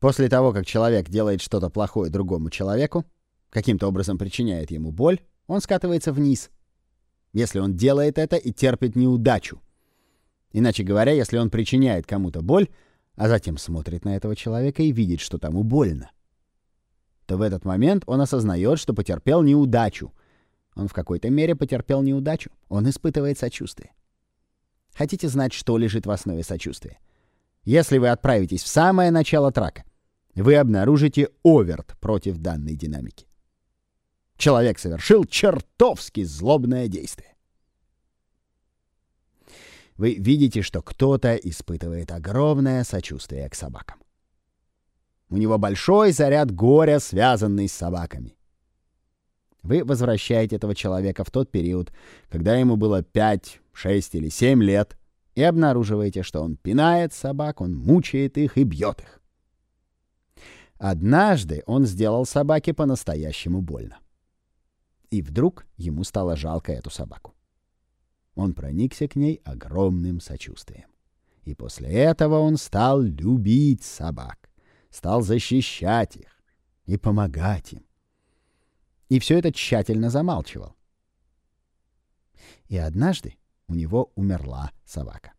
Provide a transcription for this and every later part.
После того, как человек делает что-то плохое другому человеку, каким-то образом причиняет ему боль, он скатывается вниз. Если он делает это и терпит неудачу. Иначе говоря, если он причиняет кому-то боль, а затем смотрит на этого человека и видит, что тому больно, то в этот момент он осознает, что потерпел неудачу. Он в какой-то мере потерпел неудачу. Он испытывает сочувствие. Хотите знать, что лежит в основе сочувствия? Если вы отправитесь в самое начало трака, вы обнаружите оверт против данной динамики. Человек совершил чертовски злобное действие. Вы видите, что кто-то испытывает огромное сочувствие к собакам. У него большой заряд горя, связанный с собаками. Вы возвращаете этого человека в тот период, когда ему было 5, 6 или 7 лет, и обнаруживаете, что он пинает собак, он мучает их и бьет их. Однажды он сделал собаке по-настоящему больно. И вдруг ему стало жалко эту собаку. Он проникся к ней огромным сочувствием. И после этого он стал любить собак, стал защищать их и помогать им. И все это тщательно замалчивал. И однажды у него умерла собака.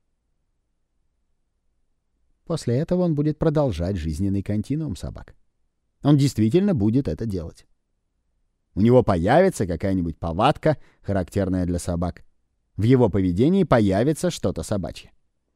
После этого он будет продолжать жизненный континуум собак. Он действительно будет это делать. У него появится какая-нибудь повадка, характерная для собак. В его поведении появится что-то собачье.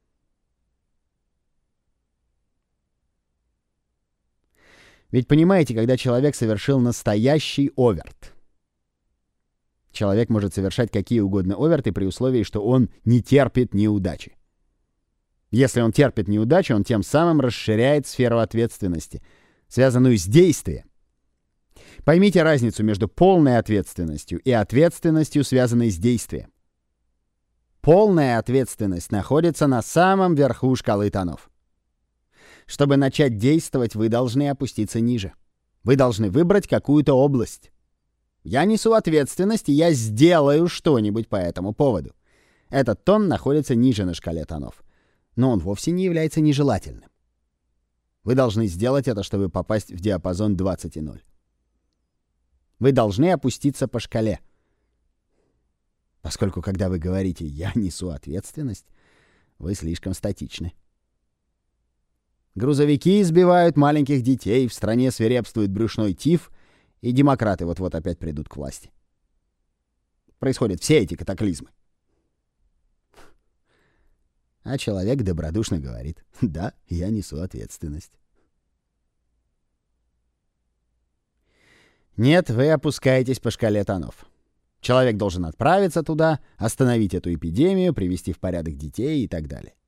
Ведь понимаете, когда человек совершил настоящий оверт, человек может совершать какие угодно оверты при условии, что он не терпит неудачи. Если он терпит неудачу, он тем самым расширяет сферу ответственности, связанную с действием. Поймите разницу между полной ответственностью и ответственностью, связанной с действием. Полная ответственность находится на самом верху шкалы тонов. Чтобы начать действовать, вы должны опуститься ниже. Вы должны выбрать какую-то область. Я несу ответственность, и я сделаю что-нибудь по этому поводу. Этот тон находится ниже на шкале тонов. Но он вовсе не является нежелательным. Вы должны сделать это, чтобы попасть в диапазон 20,0. Вы должны опуститься по шкале. Поскольку, когда вы говорите «я несу ответственность», вы слишком статичны. Грузовики избивают маленьких детей, в стране свирепствует брюшной тиф, и демократы вот-вот опять придут к власти. Происходят все эти катаклизмы. А человек добродушно говорит: «Да, я несу ответственность». Нет, вы опускаетесь по шкале тонов. Человек должен отправиться туда, остановить эту эпидемию, привести в порядок детей и так далее.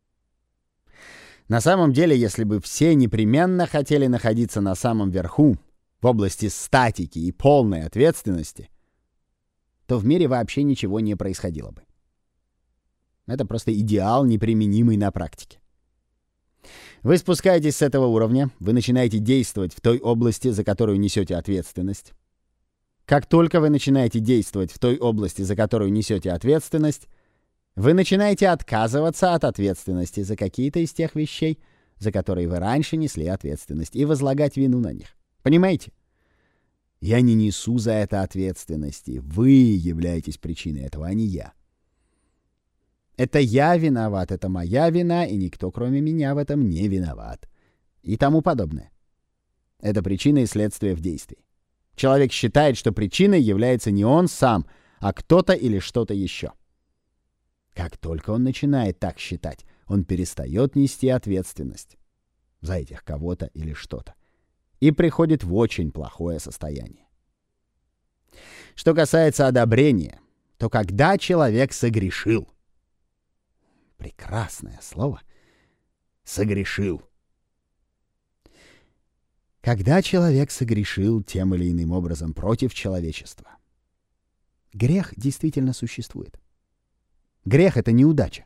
На самом деле, если бы все непременно хотели находиться на самом верху, в области статики и полной ответственности, то в мире вообще ничего не происходило бы. Это просто идеал, неприменимый на практике. Вы спускаетесь с этого уровня, вы начинаете действовать в той области, за которую несете ответственность. Как только вы начинаете действовать в той области, за которую несете ответственность, вы начинаете отказываться от ответственности за какие-то из тех вещей, за которые вы раньше несли ответственность, и возлагать вину на них. Понимаете? Я не несу за это ответственности. Вы являетесь причиной этого, а не я. Это я виноват, это моя вина, и никто, кроме меня, в этом не виноват. И тому подобное. Это причина и следствие в действии. Человек считает, что причиной является не он сам, а кто-то или что-то еще. Как только он начинает так считать, он перестает нести ответственность за этих кого-то или что-то и приходит в очень плохое состояние. Что касается одобрения, то когда человек согрешил, прекрасное слово, согрешил. Когда человек согрешил тем или иным образом против человечества, грех действительно существует. Грех — это неудача.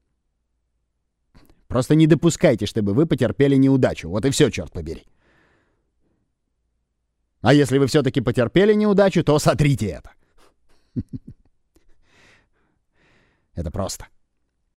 Просто не допускайте, чтобы вы потерпели неудачу. Вот и все, черт побери. А если вы все-таки потерпели неудачу, то сотрите это. Это просто.